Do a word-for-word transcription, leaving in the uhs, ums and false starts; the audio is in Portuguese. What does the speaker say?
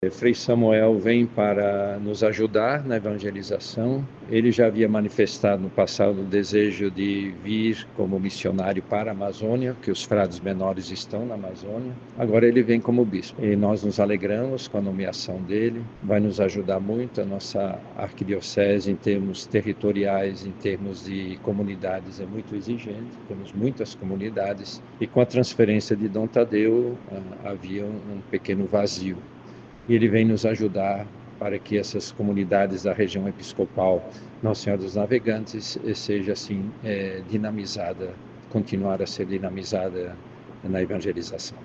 Frei Samuel vem para nos ajudar na evangelização. Ele já havia manifestado no passado o desejo de vir como missionário para a Amazônia, que os frades menores estão na Amazônia. Agora ele vem como bispo. E nós nos alegramos com a nomeação dele. Vai nos ajudar muito. A nossa arquidiocese, em termos territoriais, em termos de comunidades, é muito exigente. Temos muitas comunidades. E com a transferência de Dom Tadeu, havia um pequeno vazio. E ele vem nos ajudar para que essas comunidades da região episcopal Nossa Senhora dos Navegantes seja assim é, dinamizada, continuar a ser dinamizada na evangelização.